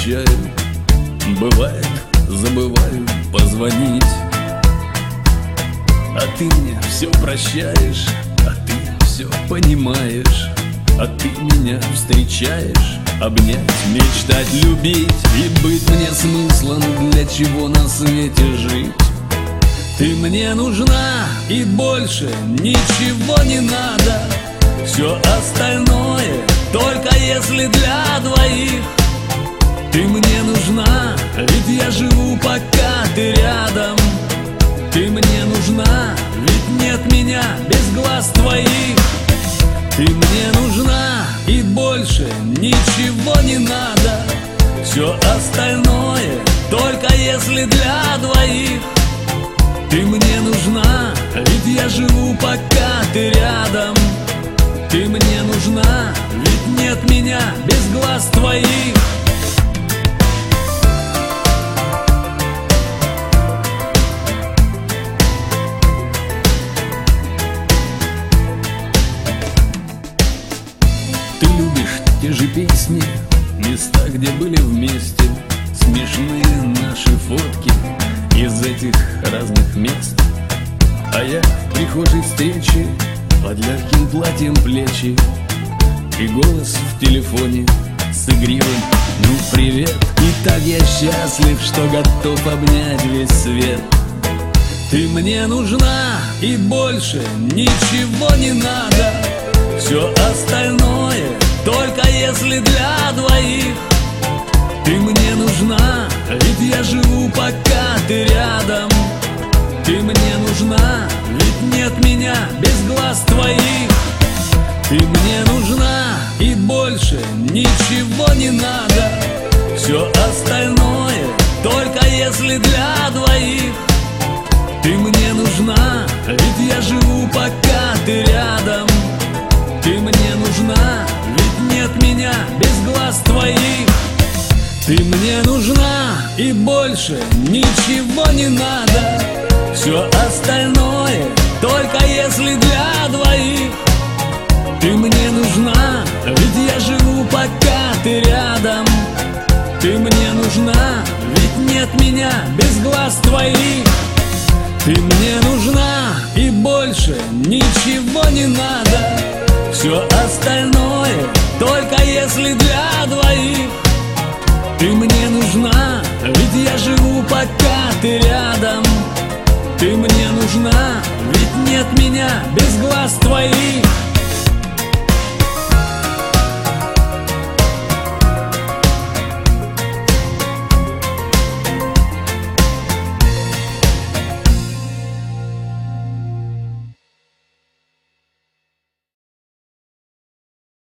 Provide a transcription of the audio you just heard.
скучаю. Бывает, забываю позвонить, а ты мне все прощаешь, а ты все понимаешь, а ты меня встречаешь. Обнять, мечтать, любить и быть мне смыслом, для чего на свете жить. Ты мне нужна, и больше ничего не надо. Все остальное только если для двоих. Ты мне нужна, ведь я живу, пока ты рядом. Ты мне нужна, ведь нет меня без глаз твоих. Ты мне нужна, и больше ничего не надо. Все остальное только если для двоих. Ты мне нужна, ведь я живу, пока ты рядом. Ты мне нужна, ведь нет меня без глаз твоих. Ты любишь те же песни, места, где были вместе, смешные наши фотки из этих разных мест. А я в прихожей встречи, под легким платьем плечи, и голос в телефоне с игривым «Ну привет». И так я счастлив, что готов обнять весь свет. Ты мне нужна, и больше ничего не надо. Все остальное только если для двоих. Ты мне нужна, ведь я живу, пока ты рядом. Ты мне нужна, ведь нет меня без глаз твоих. Ты мне нужна, и больше ничего не надо. Все остальное только если для двоих. Ты мне нужна, ведь я живу, пока ты рядом. Ты мне нужна, ведь нет меня без глаз твоих. Ты мне нужна, и больше ничего не надо. Все остальное только если для двоих. Ты мне нужна, ведь я живу, пока ты рядом. Ты мне нужна, ведь нет меня без глаз твоих. Ты мне нужна, и больше ничего не надо. Все остальное только если для двоих. Ты мне нужна, ведь я живу, пока ты рядом. Ты мне нужна, ведь нет меня без глаз твоих.